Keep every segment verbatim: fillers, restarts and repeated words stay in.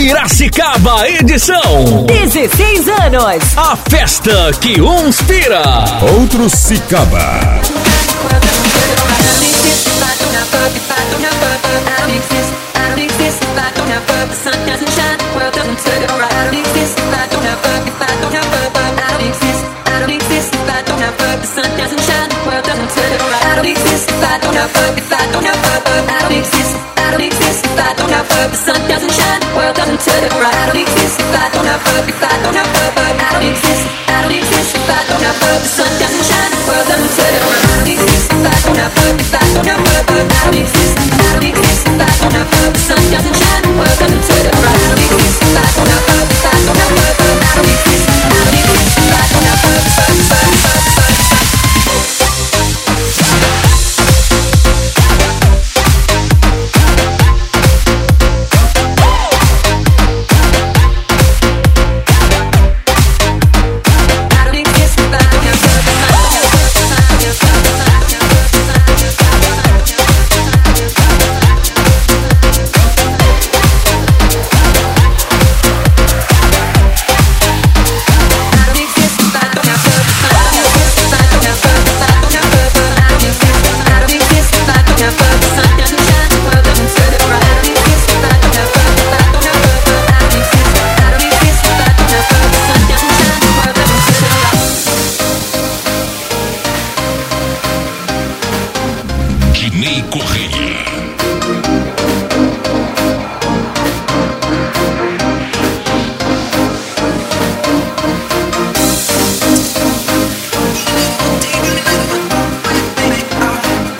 Piracicaba edição dezesseis anos. A festa que um inspira, outro se acaba. The sun doesn't shine, the world doesn't turn it around. I don't exist if I don't have love, if I don't have love. I don't exist, I don't exist if I don't have love. The sun doesn't shine, the world doesn't turn it around. I don't exist if I don't have love, if I don't have love. I don't exist, I don't exist if I don't have love. The sun doesn't shine, the world doesn't turn it around. I don't exist if I don't have love, if I don't have love. I don't exist, I don't exist if I don't have love.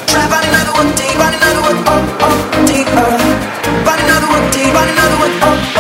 Deep, uh, deep, uh, run another one, deep, run another one, oh.